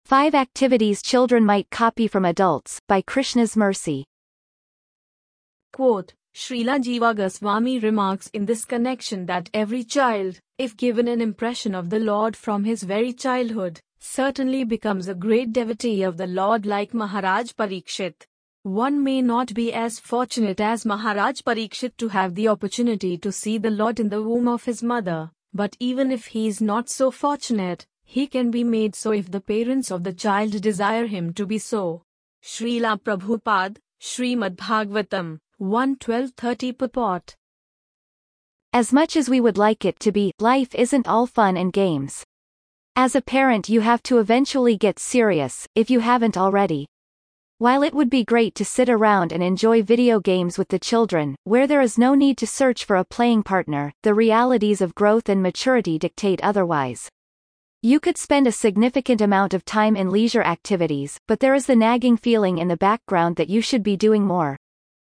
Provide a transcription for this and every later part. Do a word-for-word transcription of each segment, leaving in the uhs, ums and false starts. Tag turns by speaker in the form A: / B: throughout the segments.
A: Five Activities Children Might Copy from Adults, by Krishna's Mercy.
B: Quote, Srila Jiva Goswami remarks in this connection that every child, if given an impression of the Lord from his very childhood, certainly becomes a great devotee of the Lord like Maharaj Parikshit. One may not be as fortunate as Maharaj Parikshit to have the opportunity to see the Lord in the womb of his mother, but even if he is not so fortunate, he can be made so if the parents of the child desire him to be so. Srila Prabhupada, Srimad Bhagavatam, one twelve thirty purport.
A: As much as we would like it to be, life isn't all fun and games. As a parent, you have to eventually get serious, if you haven't already. While it would be great to sit around and enjoy video games with the children, where there is no need to search for a playing partner, the realities of growth and maturity dictate otherwise. You could spend a significant amount of time in leisure activities, but there is the nagging feeling in the background that you should be doing more.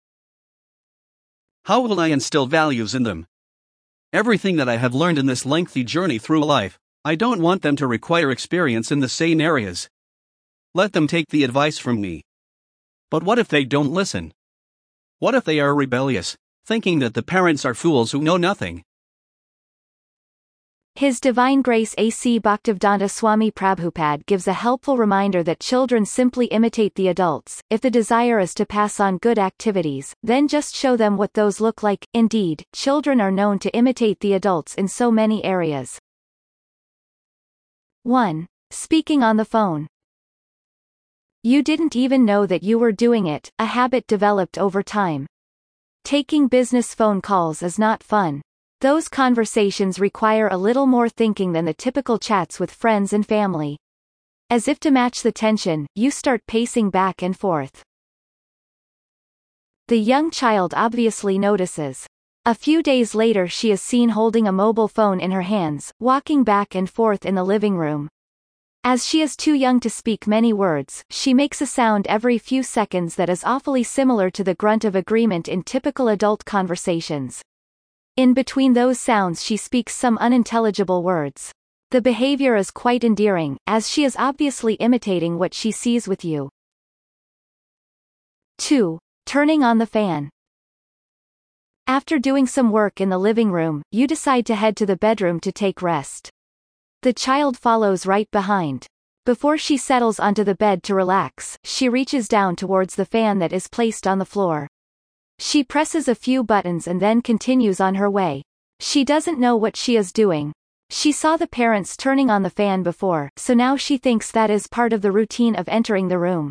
C: How will I instill values in them? Everything that I have learned in this lengthy journey through life, I don't want them to require experience in the same areas. Let them take the advice from me. But what if they don't listen? What if they are rebellious, thinking that the parents are fools who know nothing?
A: His Divine Grace A C Bhaktivedanta Swami Prabhupada gives a helpful reminder that children simply imitate the adults. If the desire is to pass on good activities, then just show them what those look like. Indeed, children are known to imitate the adults in so many areas. one. Speaking on the phone. You didn't even know that you were doing it, a habit developed over time. Taking business phone calls is not fun. Those conversations require a little more thinking than the typical chats with friends and family. As if to match the tension, you start pacing back and forth. The young child obviously notices. A few days later, she is seen holding a mobile phone in her hands, walking back and forth in the living room. As she is too young to speak many words, she makes a sound every few seconds that is awfully similar to the grunt of agreement in typical adult conversations. In between those sounds she speaks some unintelligible words. The behavior is quite endearing, as she is obviously imitating what she sees with you. two. Turning on the fan. After doing some work in the living room, you decide to head to the bedroom to take rest. The child follows right behind. Before she settles onto the bed to relax, she reaches down towards the fan that is placed on the floor. She presses a few buttons and then continues on her way. She doesn't know what she is doing. She saw the parents turning on the fan before, so now she thinks that is part of the routine of entering the room.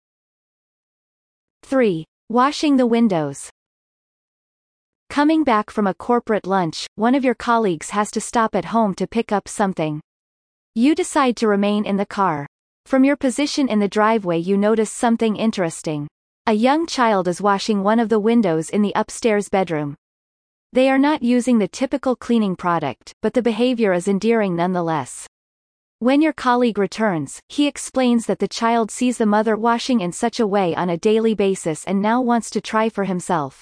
A: three. Washing the windows. Coming back from a corporate lunch, one of your colleagues has to stop at home to pick up something. You decide to remain in the car. From your position in the driveway you notice something interesting. A young child is washing one of the windows in the upstairs bedroom. They are not using the typical cleaning product, but the behavior is endearing nonetheless. When your colleague returns, he explains that the child sees the mother washing in such a way on a daily basis and now wants to try for himself.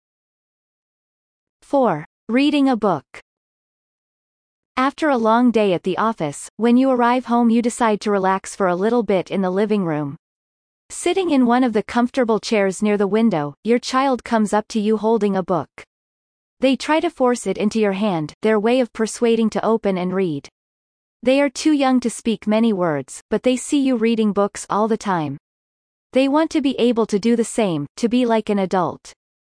A: four. Reading a book. After a long day at the office, when you arrive home you decide to relax for a little bit in the living room. Sitting in one of the comfortable chairs near the window, your child comes up to you holding a book. They try to force it into your hand, their way of persuading to open and read. They are too young to speak many words, but they see you reading books all the time. They want to be able to do the same, to be like an adult.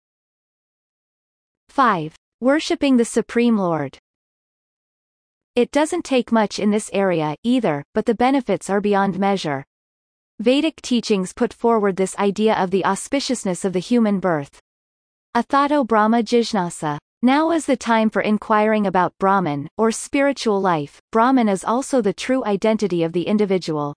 A: five. Worshipping the Supreme Lord. It doesn't take much in this area, either, but the benefits are beyond measure. Vedic teachings put forward this idea of the auspiciousness of the human birth. Athato Brahma Jijnasa. Now is the time for inquiring about Brahman, or spiritual life. Brahman is also the true identity of the individual.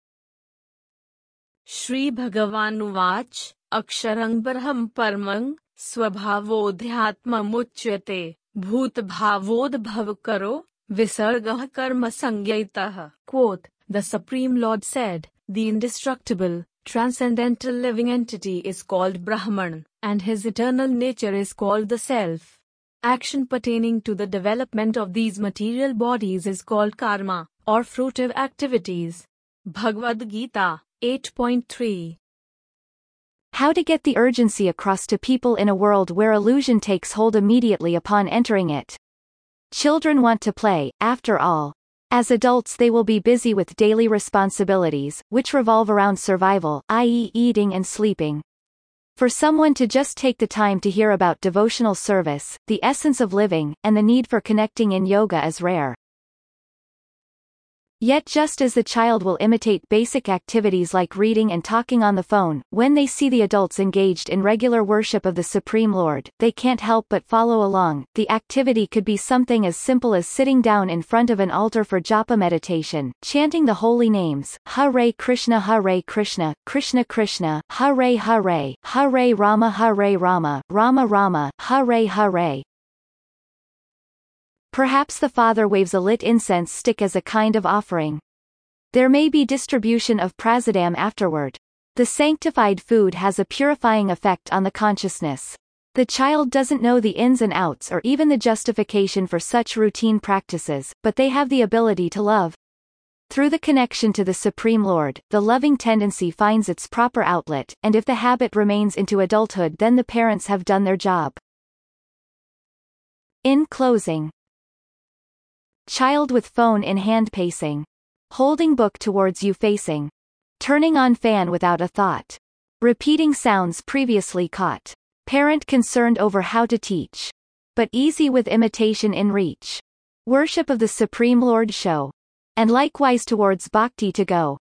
B: Shri Bhagavan Uvach, Aksharang Braham Paramang, Swabhavodhyatma Muchyate, Bhut Bhavod Bhav Karo, Visargah Karma Sangyayitah. Quote, the Supreme Lord said, the indestructible, transcendental living entity is called Brahman, and his eternal nature is called the Self. Action pertaining to the development of these material bodies is called karma, or fruitive activities. Bhagavad Gita eight point three.
A: How to get the urgency across to people in a world where illusion takes hold immediately upon entering it. Children want to play, after all. As adults they will be busy with daily responsibilities, which revolve around survival, that is eating and sleeping. For someone to just take the time to hear about devotional service, the essence of living, and the need for connecting in yoga is rare. Yet just as the child will imitate basic activities like reading and talking on the phone, when they see the adults engaged in regular worship of the Supreme Lord, they can't help but follow along. The activity could be something as simple as sitting down in front of an altar for japa meditation, chanting the holy names, Hare Krishna Hare Krishna, Krishna Krishna, Hare Hare, Hare Rama Hare Rama, Rama Rama, Hare Hare. Perhaps the father waves a lit incense stick as a kind of offering. There may be distribution of prasadam afterward. The sanctified food has a purifying effect on the consciousness. The child doesn't know the ins and outs or even the justification for such routine practices, but they have the ability to love. Through the connection to the Supreme Lord, the loving tendency finds its proper outlet, and if the habit remains into adulthood, then the parents have done their job. In closing, child with phone in hand pacing. Holding book towards you facing. Turning on fan without a thought. Repeating sounds previously caught. Parent concerned over how to teach. But easy with imitation in reach. Worship of the Supreme Lord show. And likewise towards bhakti to go.